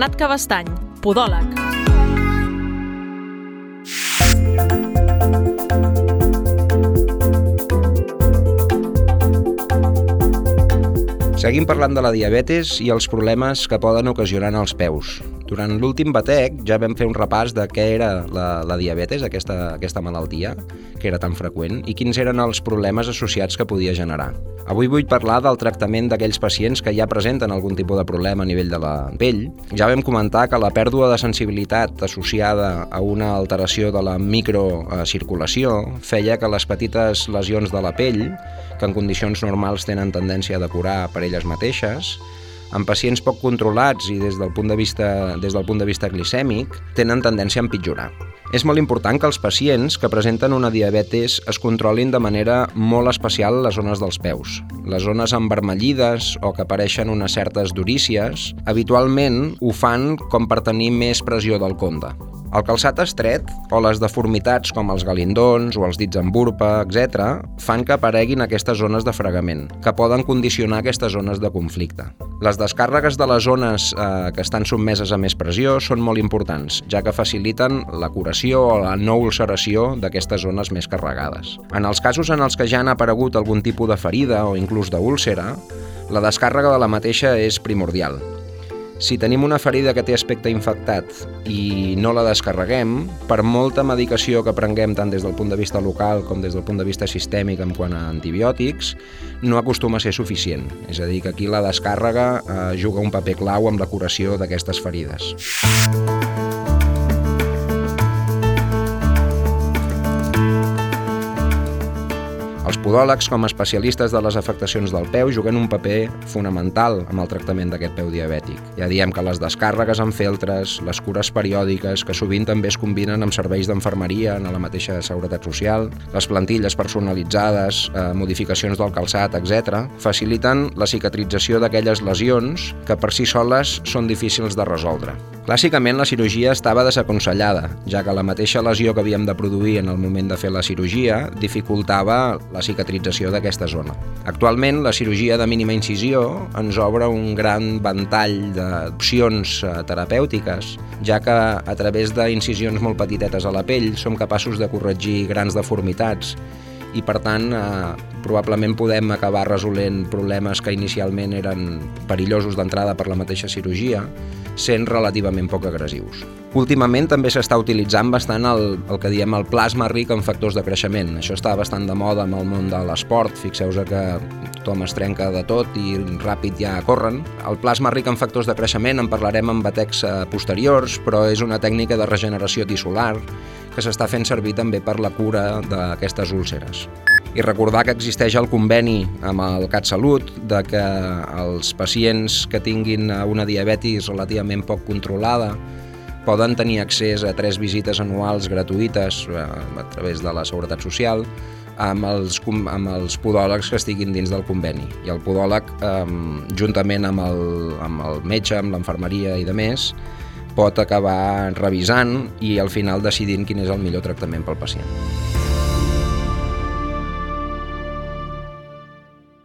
Bernat Cabestany, podòleg. Seguim parlant de la diabetis i els problemes que poden ocasionar en els peus. Durant l'últim batec ja vam fer un repàs de què era la diabetis, aquesta malaltia, que era tan freqüent, i quins eren els problemes associats que podia generar. Avui vull parlar del tractament d'aquells pacients que ja presenten algun tipus de problema a nivell de la pell. Ja vam comentar que la pèrdua de sensibilitat associada a una alteració de la microcirculació feia que les petites lesions de la pell, que en condicions normals tenen tendència a decorar per elles mateixes, en pacients poc controlats i des del punt de vista glicèmic, tenen tendència a empitjorar. És molt important que els pacients que presenten una diabetis es controlin de manera molt especial les zones dels peus. Les zones envermellides o que apareixen unes certes durícies, habitualment ho fan com per tenir més pressió del compte. El calçat estret o les deformitats com els galindons o els dits en urpa, etc., fan que apareguin aquestes zones de fregament, que poden condicionar aquestes zones de conflicte. Les descàrregues de les zones que estan sotmeses a més pressió són molt importants, ja que faciliten la curació o la no ulceració d'aquestes zones més carregades. En els casos en els que ja han aparegut algun tipus de ferida o inclús d'úlcera, la descàrrega de la mateixa és primordial. Si tenim una ferida que té aspecte infectat i no la descarreguem, per molta medicació que prenguem tant des del punt de vista local com des del punt de vista sistèmic en quant a antibiòtics, no acostuma a ser suficient. És a dir, que aquí la descàrrega juga un paper clau en la curació d'aquestes ferides. Els podòlegs, com a especialistes de les afectacions del peu, juguen un paper fonamental en el tractament d'aquest peu diabètic. Ja diem que les descàrregues amb feltres, les cures periòdiques, que sovint també es combinen amb serveis d'enfermeria en la mateixa seguretat social, les plantilles personalitzades, modificacions del calçat, etc., faciliten la cicatrització d'aquelles lesions que per si soles són difícils de resoldre. Clàssicament, la cirurgia estava desaconsellada, ja que la mateixa lesió que havíem de produir en el moment de fer la cirurgia dificultava la cicatrització d'aquesta zona. Actualment, la cirurgia de mínima incisió ens obre un gran ventall d'opcions terapèutiques, ja que a través d'incisions molt petitetes a la pell som capaços de corregir grans deformitats i, per tant, probablement podem acabar resolent problemes que inicialment eren perillosos d'entrada per la mateixa cirurgia, sent relativament poc agressius. Últimament també s'està utilitzant bastant el que diem el plasma ric en factors de creixement. Això està bastant de moda amb el món de l'esport. Fixeu-vos que tothom es trenca de tot i ràpid ja corren. El plasma ric en factors de creixement en parlarem en batecs posteriors, però és una tècnica de regeneració tissular que s'està fent servir també per la cura d'aquestes úlceres. I recordar que existeix el conveni amb el CatSalut de que els pacients que tinguin una diabetis relativament poc controlada poden tenir accés a 3 visites anuals gratuïtes a través de la Seguretat Social amb els podòlegs que estiguin dins del conveni. I el podòleg, juntament amb el metge, amb l'enfermeria i demés, pot acabar revisant i al final decidint quin és el millor tractament pel pacient.